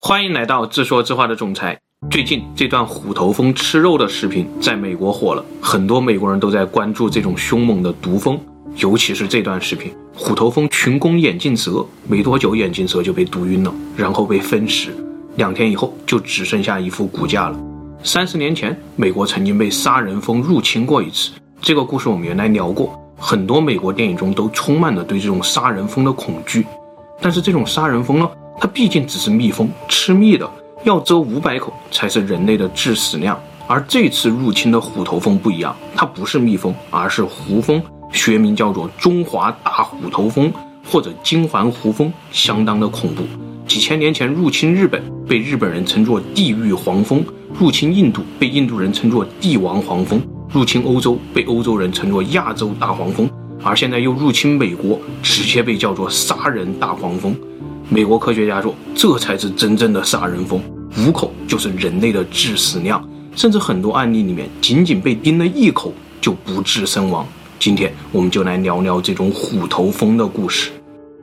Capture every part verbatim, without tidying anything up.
欢迎来到自说自话的总裁。最近这段虎头蜂吃肉的视频在美国火了，很多美国人都在关注这种凶猛的毒蜂，尤其是这段视频，虎头蜂群攻眼镜蛇，没多久眼镜蛇就被毒晕了，然后被分食，两天以后就只剩下一副骨架了。三十年前，美国曾经被杀人蜂入侵过一次，这个故事我们原来聊过，很多美国电影中都充满了对这种杀人蜂的恐惧。但是这种杀人蜂呢，它毕竟只是蜜蜂，吃蜜的，要蛰五百口才是人类的致死量。而这次入侵的虎头蜂不一样，它不是蜜蜂，而是胡蜂，学名叫做中华大虎头蜂或者金环胡蜂，相当的恐怖。几千年前入侵日本，被日本人称作地狱黄蜂；入侵印度，被印度人称作帝王黄蜂；入侵欧洲，被欧洲人称作亚洲大黄蜂。而现在又入侵美国，直接被叫做杀人大黄蜂。美国科学家说，这才是真正的杀人蜂，五口就是人类的致死量，甚至很多案例里面仅仅被叮了一口就不治身亡。今天我们就来聊聊这种虎头蜂的故事。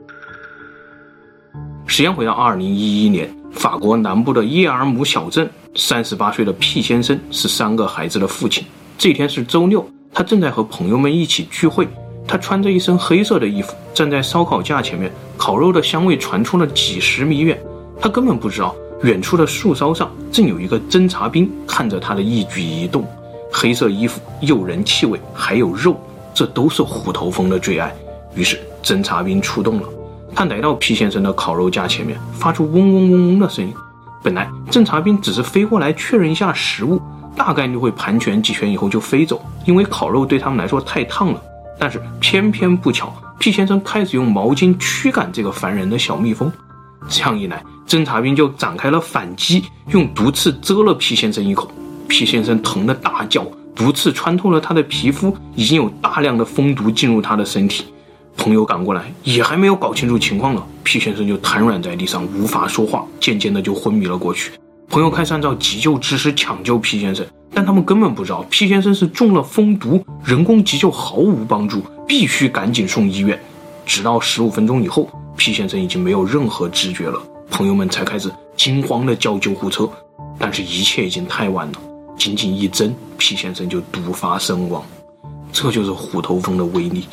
时间回到二零一一年，法国南部的耶尔姆小镇，三十八岁的 P 先生是三个孩子的父亲。这天是周六，他正在和朋友们一起聚会。他穿着一身黑色的衣服，站在烧烤架前面，烤肉的香味传出了几十米远。他根本不知道，远处的树梢上正有一个侦察兵看着他的一举一动。黑色衣服、诱人气味，还有肉，这都是虎头蜂的最爱。于是侦察兵出动了，他来到 P 先生的烤肉架前面，发出嗡嗡嗡嗡的声音。本来侦察兵只是飞过来确认一下食物，大概率会盘旋几圈以后就飞走，因为烤肉对他们来说太烫了。但是偏偏不巧， P 先生开始用毛巾驱赶这个烦人的小蜜蜂。这样一来，侦察兵就展开了反击，用毒刺蛰了 P 先生一口。 P 先生疼得大叫，毒刺穿透了他的皮肤，已经有大量的蜂毒进入他的身体。朋友赶过来，也还没有搞清楚情况了， P 先生就瘫软在地上，无法说话，渐渐的就昏迷了过去。朋友开始按照急救知识抢救 P 先生，但他们根本不知道 P 先生是中了蜂毒，人工急救毫无帮助，必须赶紧送医院。直到十五分钟以后， P 先生已经没有任何知觉了，朋友们才开始惊慌地叫救护车，但是一切已经太晚了，仅仅一针， P 先生就毒发身亡。这就是虎头蜂的威力。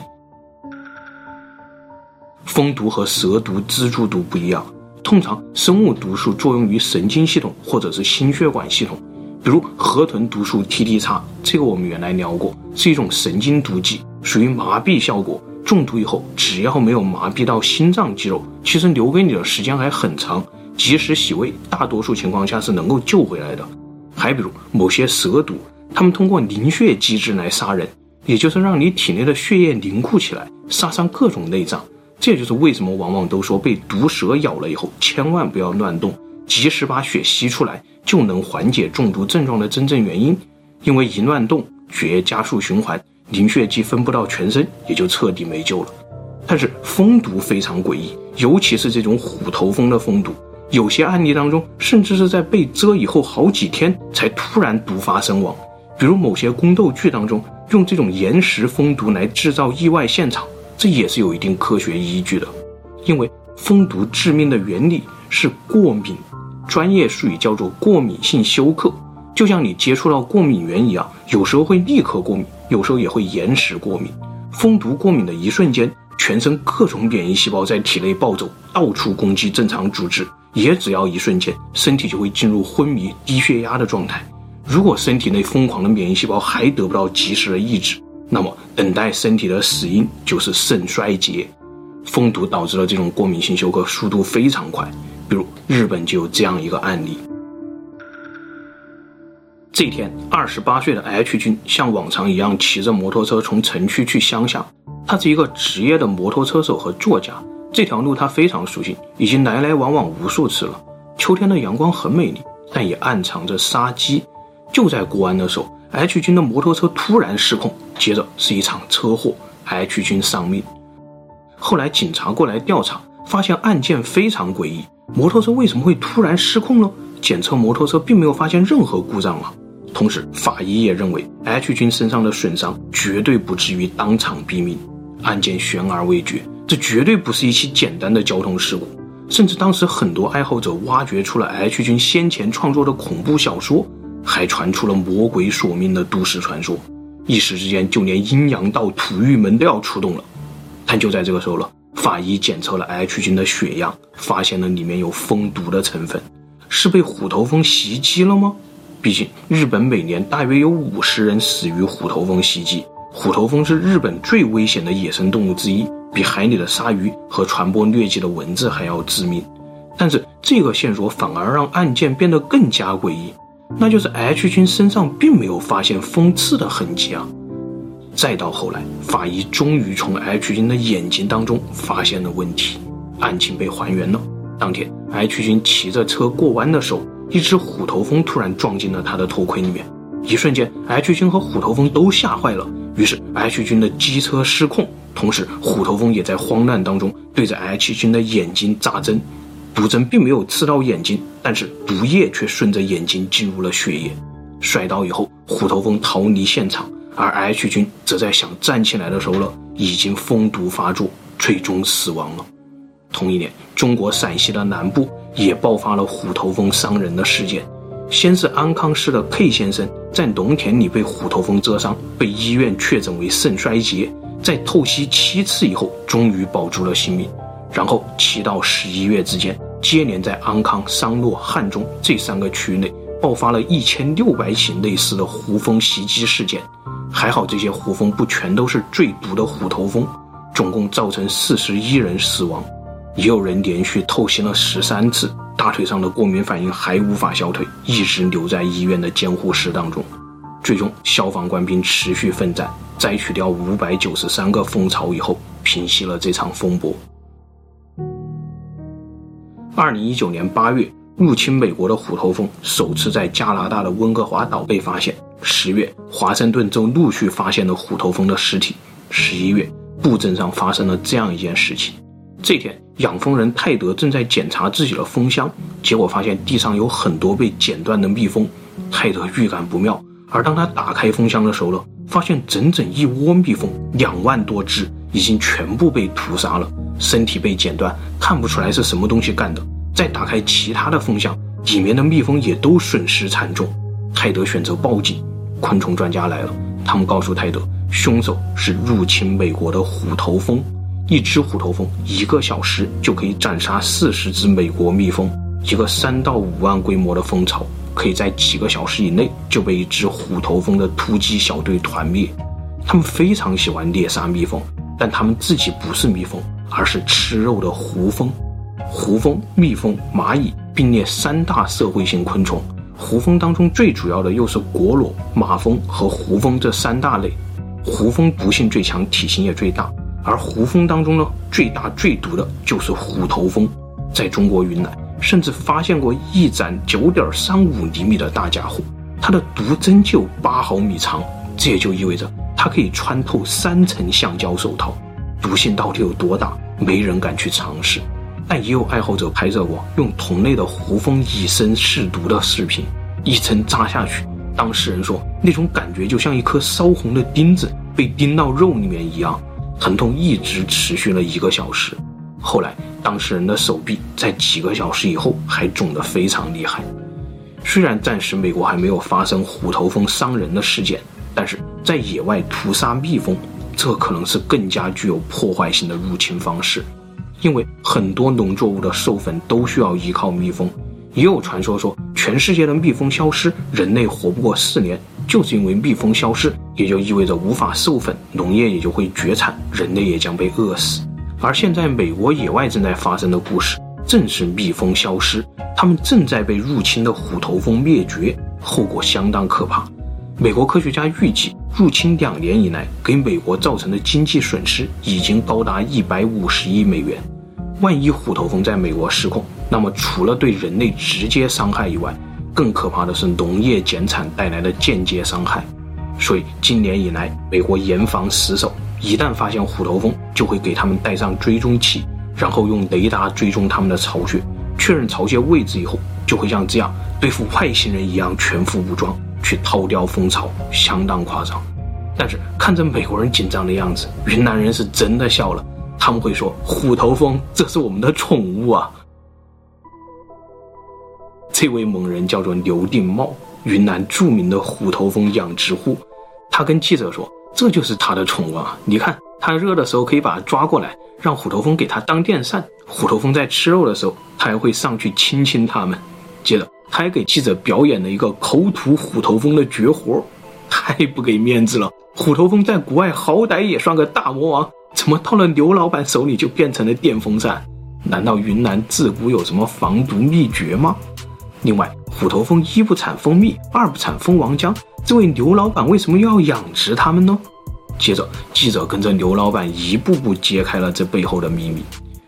蜂毒和蛇毒、蜘蛛毒不一样，通常生物毒素作用于神经系统或者是心血管系统，比如河豚毒素 T T X， 这个我们原来聊过，是一种神经毒剂，属于麻痹效果。中毒以后，只要没有麻痹到心脏肌肉，其实留给你的时间还很长，及时洗胃，大多数情况下是能够救回来的。还比如某些蛇毒，它们通过凝血机制来杀人，也就是让你体内的血液凝固起来，杀伤各种内脏。这就是为什么往往都说被毒蛇咬了以后千万不要乱动，及时把血吸出来，就能缓解中毒症状的真正原因。因为一乱动，血液加速循环，凝血剂分布到全身，也就彻底没救了。但是蜂毒非常诡异，尤其是这种虎头蜂的蜂毒，有些案例当中甚至是在被蛰以后好几天才突然毒发身亡。比如某些宫斗剧当中用这种延时蜂毒来制造意外现场，这也是有一定科学依据的。因为蜂毒致命的原理是过敏，专业术语叫做过敏性休克。就像你接触到过敏源一样，有时候会立刻过敏，有时候也会延时过敏。蜂毒过敏的一瞬间，全身各种免疫细胞在体内暴走，到处攻击正常组织，也只要一瞬间，身体就会进入昏迷、低血压的状态。如果身体内疯狂的免疫细胞还得不到及时的抑制，那么等待身体的死因就是肾衰竭。蜂毒导致了这种过敏性休克速度非常快，比如日本就有这样一个案例。这天二十八岁的 H 君像往常一样骑着摩托车从城区去乡下。他是一个职业的摩托车手和作家，这条路他非常熟悉，已经来来往往无数次了。秋天的阳光很美丽，但也暗藏着杀机。就在过弯的时候， H 君的摩托车突然失控，接着是一场车祸， H 君丧命。后来警察过来调查，发现案件非常诡异，摩托车为什么会突然失控呢？检测摩托车并没有发现任何故障啊。同时法医也认为 H 君身上的损伤绝对不至于当场毙命，案件悬而未决，这绝对不是一起简单的交通事故。 甚至当时很多爱好者挖掘出了 H 君先前创作的恐怖小说，还传出了魔鬼索命的都市传说，一时之间就连阴阳道、土御门都要出动了。但就在这个时候了，法医检测了 H 君的血样，发现了里面有蜂毒的成分，是被虎头蜂袭击了吗？毕竟日本每年大约有五十人死于虎头蜂袭击，虎头蜂是日本最危险的野生动物之一，比海里的鲨鱼和传播疟疾的蚊子还要致命。但是这个线索反而让案件变得更加诡异，那就是 H 君身上并没有发现蜂刺的痕迹啊。再到后来，法医终于从 H 君的眼睛当中发现了问题，案情被还原了。当天 H 君骑着车过弯的时候，一只虎头蜂突然撞进了他的头盔里面，一瞬间 H 君和虎头蜂都吓坏了，于是 H 君的机车失控，同时虎头蜂也在慌乱当中对着 H 君的眼睛扎针，毒针并没有刺到眼睛，但是毒液却顺着眼睛进入了血液。摔倒以后，虎头蜂逃离现场，而 H 君则在想站起来的时候了，已经蜂毒发作，最终死亡了。同一年，中国陕西的南部也爆发了虎头蜂伤人的事件。先是安康市的 K 先生在农田里被虎头蜂蛰伤，被医院确诊为肾衰竭，在透析七次以后终于保住了性命。然后七到十一月之间，接连在安康、商洛、汉中这三个区域内爆发了一千六百起类似的胡蜂袭击事件。还好这些胡蜂不全都是最毒的虎头蜂，总共造成四十一人死亡。也有人连续透析了十三次，大腿上的过敏反应还无法消退，一直留在医院的监护室当中。最终消防官兵持续奋战，摘取掉五百九十三个蜂巢以后，平息了这场风波。二零一九年八月，入侵美国的虎头蜂首次在加拿大的温哥华岛被发现。十月，华盛顿州陆续发现了虎头蜂的尸体。十一月，布镇上发生了这样一件事情。这天，养蜂人泰德正在检查自己的蜂箱，结果发现地上有很多被剪断的蜜蜂。泰德预感不妙，而当他打开蜂箱的时候了，发现整整一窝蜜蜂，两万多只，已经全部被屠杀了，身体被剪断，看不出来是什么东西干的。再打开其他的蜂箱，里面的蜜蜂也都损失惨重。泰德选择报警，昆虫专家来了，他们告诉泰德，凶手是入侵美国的虎头蜂。一只虎头蜂一个小时就可以斩杀四十只美国蜜蜂，一个三到五万规模的蜂巢可以在几个小时以内就被一只虎头蜂的突击小队团灭。他们非常喜欢猎杀蜜蜂，但他们自己不是蜜蜂，而是吃肉的胡蜂。胡蜂、蜜蜂、蚂蚁并列三大社会性昆虫，胡蜂当中最主要的又是果螺、马蜂和胡蜂这三大类。胡蜂毒性最强，体型也最大，而胡蜂当中呢，最大最毒的就是虎头蜂。在中国云南甚至发现过一盏 九点三五厘米的大家伙，它的毒针就有八毫米长，这也就意味着它可以穿透三层橡胶手套。毒性到底有多大，没人敢去尝试。但也有爱好者拍摄过用同类的胡蜂以身试毒的视频，一针扎下去，当事人说那种感觉就像一颗烧红的钉子被钉到肉里面一样，疼痛一直持续了一个小时。后来当事人的手臂在几个小时以后还肿得非常厉害。虽然暂时美国还没有发生虎头蜂伤人的事件，但是在野外屠杀蜜蜂，这可能是更加具有破坏性的入侵方式。因为很多农作物的授粉都需要依靠蜜蜂，也有传说说全世界的蜜蜂消失，人类活不过四年，就是因为蜜蜂消失，也就意味着无法授粉，农业也就会绝产，人类也将被饿死。而现在美国野外正在发生的故事，正是蜜蜂消失，它们正在被入侵的虎头蜂灭绝，后果相当可怕。美国科学家预计，入侵两年以来给美国造成的经济损失已经高达一百五十亿美元。万一虎头蜂在美国失控，那么除了对人类直接伤害以外，更可怕的是农业减产带来的间接伤害。所以今年以来，美国严防死守，一旦发现虎头蜂，就会给他们带上追踪器，然后用雷达追踪他们的巢穴，确认巢穴位置以后，就会像这样对付外星人一样全副武装去掏掉蜂巢，相当夸张。但是看着美国人紧张的样子，云南人是真的笑了，他们会说虎头蜂这是我们的宠物啊。 这位猛人叫做刘定茂，云南著名的虎头蜂养殖户。他跟记者说，这就是他的宠物啊，你看他热的时候可以把它抓过来，让虎头蜂给他当电扇，虎头蜂在吃肉的时候他还会上去亲亲它们。接着他还给记者表演了一个口吐虎头蜂的绝活，太不给面子了，虎头蜂在国外好歹也算个大魔王，怎么到了刘老板手里就变成了电风扇？难道云南自古有什么防毒秘诀吗？另外，虎头蜂一不产蜂蜜，二不产蜂王浆，这位刘老板为什么又要养殖它们呢？接着记者跟着刘老板一步步揭开了这背后的秘密。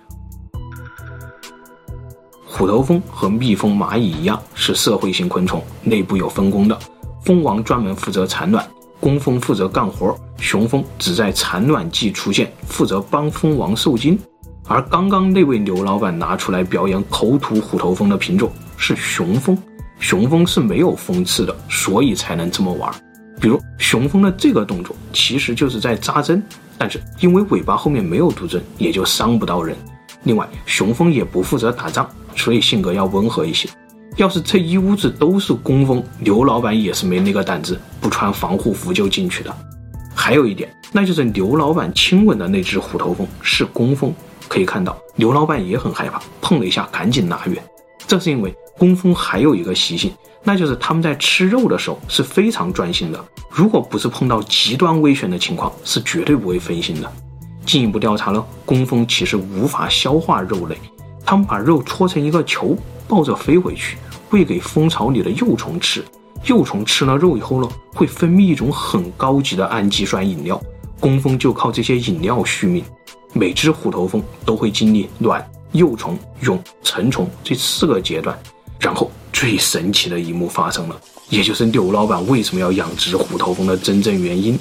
虎头蜂和蜜蜂、蚂蚁一样是社会性昆虫，内部有分工的。蜂王专门负责产卵，工蜂负责干活，雄蜂只在产卵季出现，负责帮蜂王受精。而刚刚那位刘老板拿出来表演口吐虎头蜂的品种是雄蜂，雄蜂是没有蜂刺的，所以才能这么玩。比如雄蜂的这个动作其实就是在扎针，但是因为尾巴后面没有毒针，也就伤不到人。另外雄蜂也不负责打仗，所以性格要温和一些。要是这一屋子都是工蜂，刘老板也是没那个胆子不穿防护服就进去的。还有一点，那就是刘老板亲吻的那只虎头蜂是工蜂，可以看到刘老板也很害怕，碰了一下赶紧拿远。这是因为工蜂还有一个习性，那就是他们在吃肉的时候是非常专心的，如果不是碰到极端危险的情况，是绝对不会分心的。进一步调查了，工蜂其实无法消化肉类，他们把肉搓成一个球，抱着飞回去，喂给蜂巢里的幼虫吃。幼虫吃了肉以后呢，会分泌一种很高级的氨基酸饮料，工蜂就靠这些饮料续命。每只虎头蜂都会经历卵、幼虫、蛹、成虫这四个阶段，然后最神奇的一幕发生了，也就是刘老板为什么要养殖虎头蜂的真正原因。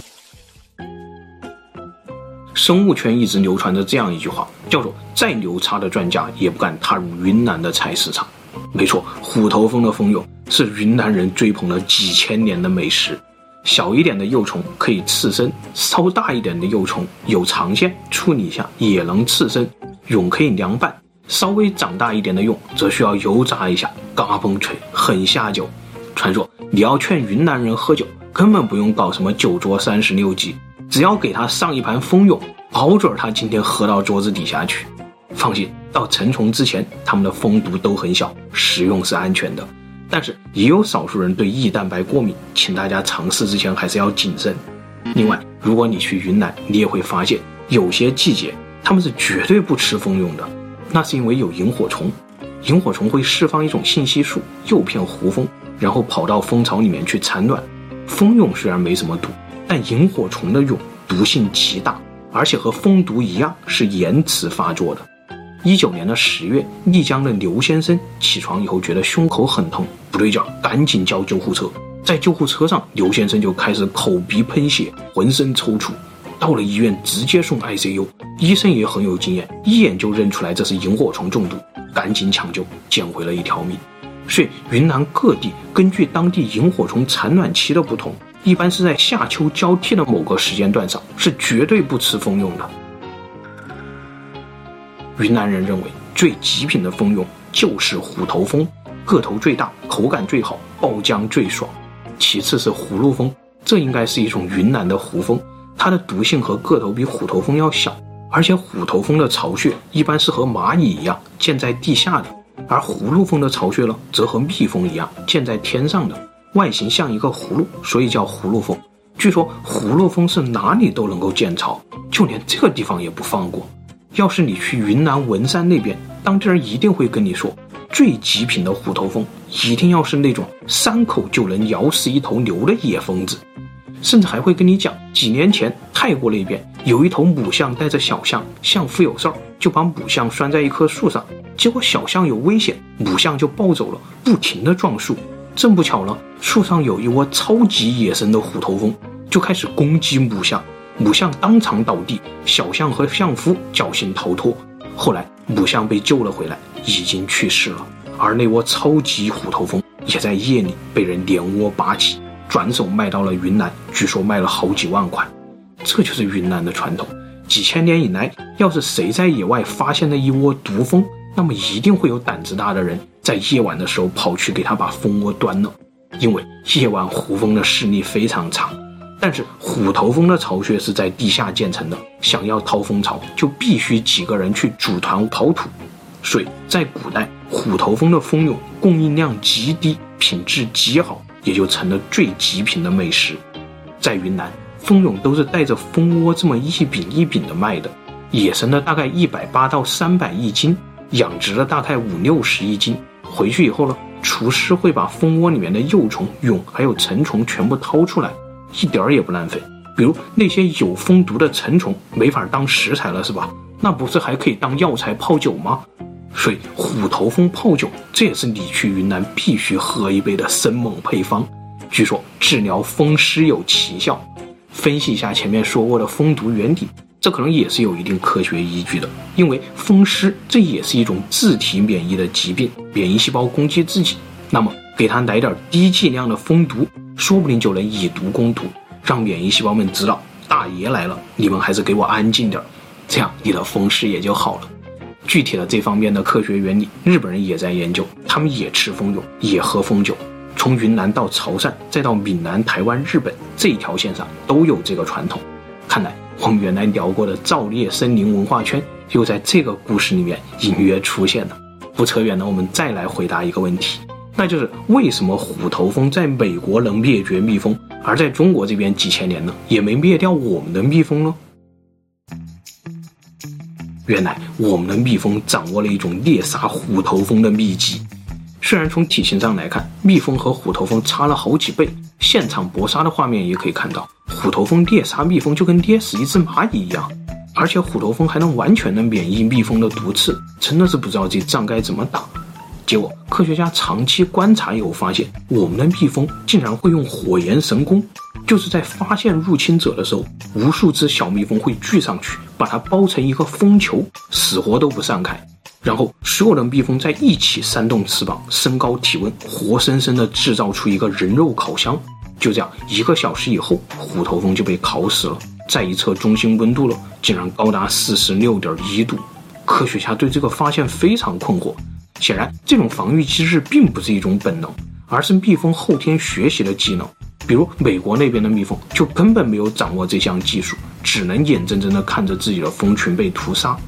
生物圈一直流传着这样一句话，叫做再牛叉的专家也不敢踏入云南的菜市场。没错，虎头蜂的蜂蛹是云南人追捧了几千年的美食。小一点的幼虫可以刺身，稍大一点的幼虫有长线，处理一下也能刺身，蛹可以凉拌，稍微长大一点的蛹则需要油炸一下，嘎嘣脆，很下酒。传说你要劝云南人喝酒，根本不用搞什么酒桌三十六计，只要给他上一盘蜂蛹，保准他今天喝到桌子底下去。放心，到成虫之前，他们的蜂毒都很小，食用是安全的。但是也有少数人对异蛋白过敏，请大家尝试之前还是要谨慎。另外，如果你去云南，你也会发现有些季节他们是绝对不吃蜂蛹的，那是因为有萤火虫。萤火虫会释放一种信息素，诱骗胡蜂，然后跑到蜂巢里面去产卵。蜂蛹虽然没什么毒，但萤火虫的蛹毒性极大，而且和蜂毒一样是延迟发作的。一九年的十月，丽江的刘先生起床以后觉得胸口很痛，不对劲，赶紧叫救护车。在救护车上，刘先生就开始口鼻喷血，浑身抽搐。到了医院，直接送 I C U， 医生也很有经验，一眼就认出来这是萤火虫中毒，赶紧抢救，捡回了一条命。所以云南各地根据当地萤火虫产卵期的不同，一般是在夏秋交替的某个时间段上，是绝对不吃蜂蛹的。云南人认为最极品的蜂蛹就是虎头蜂，个头最大，口感最好，爆浆最爽。其次是葫芦蜂，这应该是一种云南的胡蜂，它的毒性和个头比虎头蜂要小，而且虎头蜂的巢穴一般是和蚂蚁一样建在地下的，而葫芦蜂的巢穴呢，则和蜜蜂一样建在天上的，外形像一个葫芦，所以叫葫芦蜂。据说葫芦蜂是哪里都能够建巢，就连这个地方也不放过。要是你去云南文山那边，当地人一定会跟你说，最极品的虎头蜂一定要是那种三口就能咬死一头牛的野蜂子。甚至还会跟你讲，几年前泰国那边有一头母象带着小象，相夫有事，就把母象拴在一棵树上，结果小象有危险，母象就暴走了，不停地撞树。正不巧了，树上有一窝超级野生的虎头蜂，就开始攻击母象，母象当场倒地，小象和象夫侥幸逃脱。后来母象被救了回来，已经去世了，而那窝超级虎头蜂也在夜里被人连窝拔起，转手卖到了云南，据说卖了好几万块。这就是云南的传统，几千年以来，要是谁在野外发现了一窝毒蜂，那么一定会有胆子大的人在夜晚的时候跑去给他把蜂窝端了。因为夜晚虎蜂的视力非常差，但是虎头蜂的巢穴是在地下建成的，想要掏蜂巢就必须几个人去组团刨土，所以在古代虎头蜂的蜂蛹供应量极低，品质极好，也就成了最极品的美食。在云南，蜂蛹都是带着蜂窝这么一饼一饼的卖的，野生的大概一百八到三百一斤，养殖的大概五六十一斤。回去以后呢，厨师会把蜂窝里面的幼虫、蛹还有成虫全部掏出来，一点儿也不浪费。比如那些有蜂毒的成虫没法当食材了是吧？那不是还可以当药材泡酒吗？所以虎头蜂泡酒，这也是你去云南必须喝一杯的生猛配方，据说治疗风湿有奇效。分析一下前面说过的蜂毒原理，这可能也是有一定科学依据的，因为风湿这也是一种自体免疫的疾病，免疫细胞攻击自己，那么给它来点低剂量的蜂毒，说不定就能以毒攻毒，让免疫细胞们知道大爷来了，你们还是给我安静点，这样你的风湿也就好了。具体的这方面的科学原理，日本人也在研究，他们也吃蜂蛹，也喝蜂酒，从云南到潮汕，再到闽南、台湾、日本这一条线上都有这个传统。看来我们原来聊过的造猎森林文化圈，又在这个故事里面隐约出现了。不扯远了，我们再来回答一个问题，那就是为什么虎头蜂在美国能灭绝蜜蜂，而在中国这边几千年呢，也没灭掉我们的蜜蜂呢？原来我们的蜜蜂掌握了一种猎杀虎头蜂的秘籍。虽然从体型上来看，蜜蜂和虎头蜂差了好几倍，现场搏杀的画面也可以看到，虎头蜂猎杀蜜蜂就跟猎死一只蚂蚁一样，而且虎头蜂还能完全的免疫蜜蜂的毒刺，真的是不知道这仗该怎么打。结果科学家长期观察以后发现，我们的蜜蜂竟然会用火焰神功，就是在发现入侵者的时候，无数只小蜜蜂会聚上去，把它包成一个蜂球，死活都不散开，然后所有的蜜蜂在一起扇动翅膀，升高体温，活生生的制造出一个人肉烤箱。就这样一个小时以后，虎头蜂就被烤死了，再一测中心温度了，竟然高达 四十六点一度。科学家对这个发现非常困惑，显然这种防御机制并不是一种本能，而是蜜蜂后天学习的技能。比如美国那边的蜜蜂就根本没有掌握这项技术，只能眼睁睁地看着自己的蜂群被屠杀。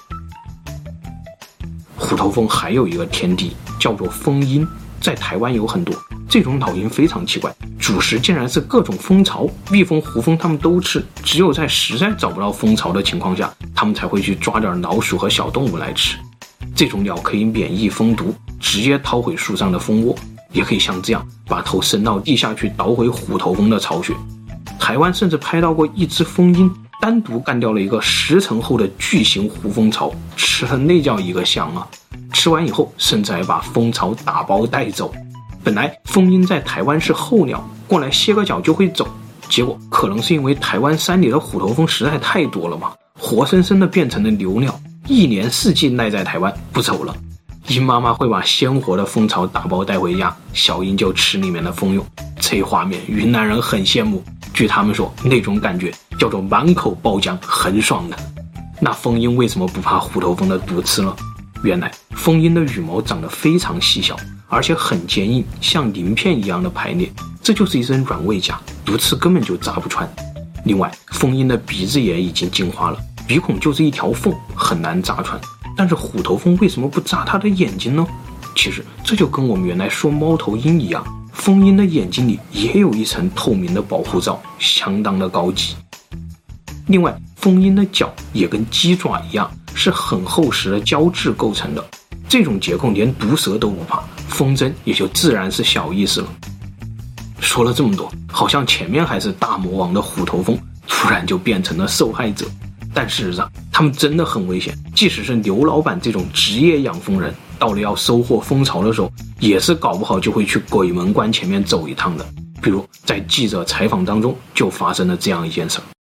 虎头蜂还有一个天敌叫做蜂鹰，在台湾有很多，这种老鹰非常奇怪，主食竟然是各种蜂巢，蜜蜂、胡蜂它们都吃，只有在实在找不到蜂巢的情况下，它们才会去抓点老鼠和小动物来吃。这种鸟可以免疫蜂毒，直接掏回树上的蜂窝，也可以像这样把头伸到地下去捣回虎头蜂的巢穴。台湾甚至拍到过一只蜂鹰单独干掉了一个十层厚的巨型胡蜂巢，吃了那叫一个香啊！吃完以后，甚至还把蜂巢打包带走。本来蜂鹰在台湾是候鸟，过来歇个脚就会走，结果可能是因为台湾山里的虎头蜂实在太多了嘛，活生生的变成了留鸟，一年四季赖在台湾不走了。鹰妈妈会把鲜活的蜂巢打包带回家，小鹰就吃里面的蜂蛹，这画面云南人很羡慕，据他们说那种感觉叫做满口爆浆，很爽的。那蜂鹰为什么不怕虎头蜂的毒刺呢？原来蜂鹰的羽毛长得非常细小，而且很坚硬，像鳞片一样的排列，这就是一身软猬甲，毒刺根本就扎不穿。另外蜂鹰的鼻子也已经进化了，鼻孔就是一条缝，很难扎穿。但是虎头蜂为什么不扎它的眼睛呢？其实这就跟我们原来说猫头鹰一样，蜂鹰的眼睛里也有一层透明的保护罩，相当的高级。另外蜂鹰的脚也跟鸡爪一样，是很厚实的胶质构成的，这种结构连毒蛇都不怕，风筝也就自然是小意思了。说了这么多，好像前面还是大魔王的虎头蜂，突然就变成了受害者。但事实上他们真的很危险，即使是刘老板这种职业养蜂人，到了要收获蜂巢的时候，也是搞不好就会去鬼门关前面走一趟的。比如在记者采访当中就发生了这样一件事。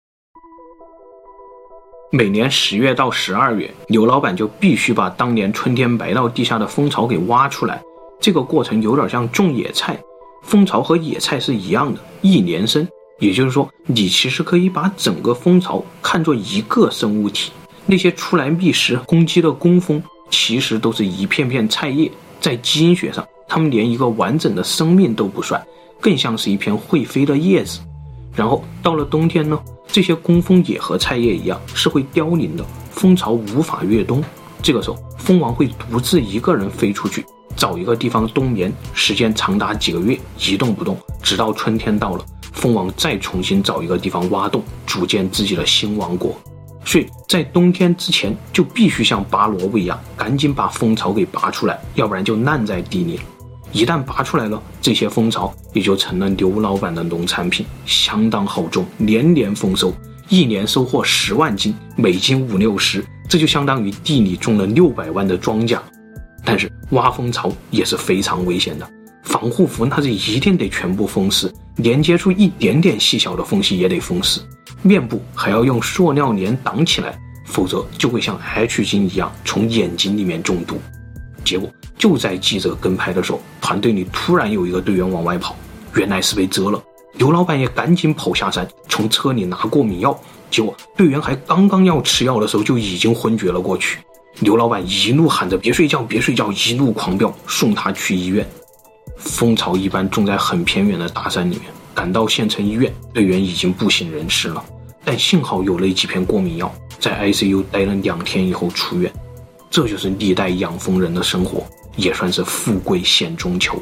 每年十月到十二月，刘老板就必须把当年春天埋到地下的蜂巢给挖出来，这个过程有点像种野菜，蜂巢和野菜是一样的，一年生，也就是说你其实可以把整个蜂巢看作一个生物体，那些出来觅食攻击的工蜂其实都是一片片菜叶， 在基因学上，它们连一个完整的生命都不算，更像是一片会飞的叶子。然后到了冬天呢，这些工蜂也和菜叶一样是会凋零的，蜂巢无法越冬。这个时候，蜂王会独自一个人飞出去，找一个地方冬眠，时间长达几个月，一动不动，直到春天到了，蜂王再重新找一个地方挖洞，组建自己的新王国。所以在冬天之前就必须像拔萝卜一样，赶紧把蜂巢给拔出来，要不然就烂在地里。一旦拔出来了，这些蜂巢也就成了刘老板的农产品，相当好种，连年丰收，一年收获十万斤，每斤五六十，这就相当于地里种了六百万的庄稼。但是挖蜂巢也是非常危险的，防护服那是一定得全部封死，连接出一点点细小的缝隙也得封死，面部还要用塑料帘挡起来，否则就会像 H 菌一样从眼睛里面中毒。结果就在记者跟拍的时候，团队里突然有一个队员往外跑，原来是被蛰了。刘老板也赶紧跑下山，从车里拿过敏药，结果队员还刚刚要吃药的时候就已经昏厥了过去。刘老板一路喊着别睡觉别睡觉，一路狂飙，送他去医院。蜂巢一般种在很偏远的大山里面，赶到县城医院，队员已经不省人事了，但幸好有了几片过敏药，在 I C U 待了两天以后出院。这就是历代养蜂人的生活，也算是富贵险中求。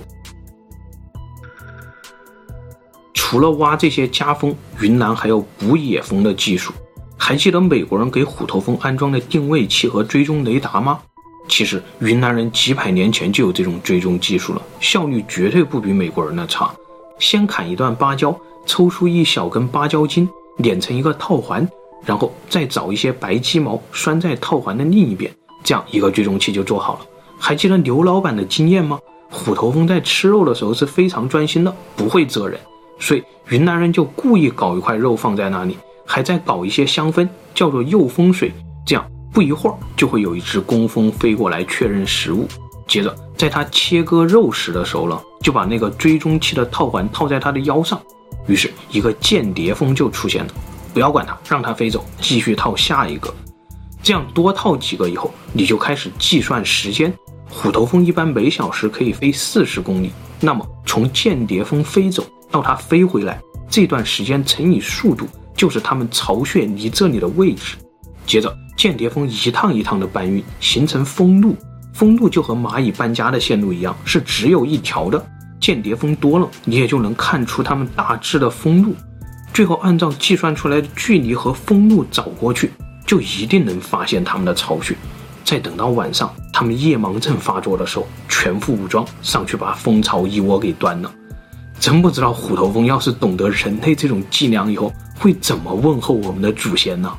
除了挖这些家蜂，云南还有捕野蜂的技术。还记得美国人给虎头蜂安装的定位器和追踪雷达吗？其实云南人几百年前就有这种追踪技术了，效率绝对不比美国人的差。先砍一段芭蕉，抽出一小根芭蕉筋，捻成一个套环，然后再找一些白鸡毛拴在套环的另一边，这样一个追踪器就做好了。还记得刘老板的经验吗？虎头蜂在吃肉的时候是非常专心的，不会蛰人，所以云南人就故意搞一块肉放在那里，还在搞一些香氛，叫做诱蜂水，这样不一会儿就会有一只工蜂飞过来确认食物。接着在它切割肉食的时候呢，就把那个追踪器的套环套在它的腰上，于是一个间谍蜂就出现了。不要管它，让它飞走，继续套下一个。这样多套几个以后，你就开始计算时间。虎头蜂一般每小时可以飞四十公里，那么从间谍蜂飞走到它飞回来，这段时间乘以速度，就是它们巢穴离这里的位置。接着间谍蜂一趟一趟的搬运，形成蜂路。蜂路就和蚂蚁搬家的线路一样，是只有一条的。间谍蜂多了，你也就能看出它们大致的蜂路，最后按照计算出来的距离和蜂路找过去，就一定能发现它们的巢穴。再等到晚上它们夜盲症发作的时候，全副武装上去把蜂巢一窝给端了。真不知道虎头蜂要是懂得人类这种伎俩以后，会怎么问候我们的祖先呢？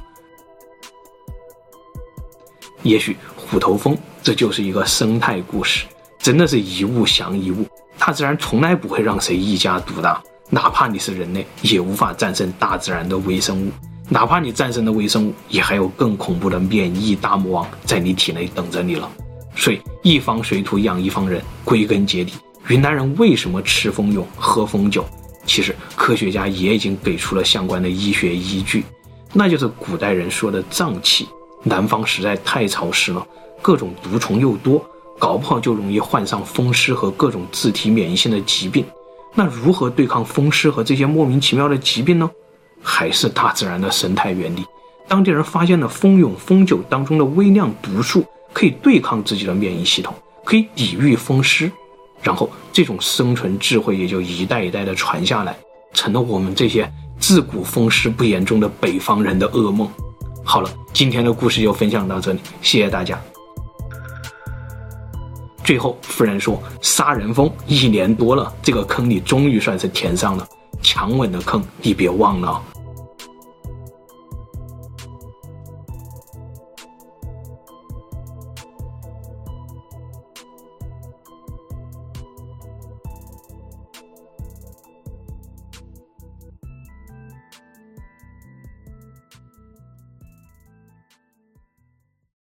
也许虎头蜂这就是一个生态故事，真的是一物降一物，大自然从来不会让谁一家独大，哪怕你是人类，也无法战胜大自然的微生物，哪怕你战胜了微生物，也还有更恐怖的免疫大魔王在你体内等着你了。所以一方水土养一方人，归根结底，云南人为什么吃蜂蛹喝蜂酒，其实科学家也已经给出了相关的医学依据，那就是古代人说的瘴气。南方实在太潮湿了，各种毒虫又多，搞不好就容易患上风湿和各种自体免疫性的疾病。那如何对抗风湿和这些莫名其妙的疾病呢？还是大自然的生态原理。当地人发现了蜂蛹蜂酒当中的微量毒素，可以对抗自己的免疫系统，可以抵御风湿，然后这种生存智慧也就一代一代的传下来，成了我们这些自古风湿不严重的北方人的噩梦。好了，今天的故事就分享到这里，谢谢大家。最后夫人说，杀人蜂一年多了，这个坑里终于算是填上了，强吻的坑你别忘了。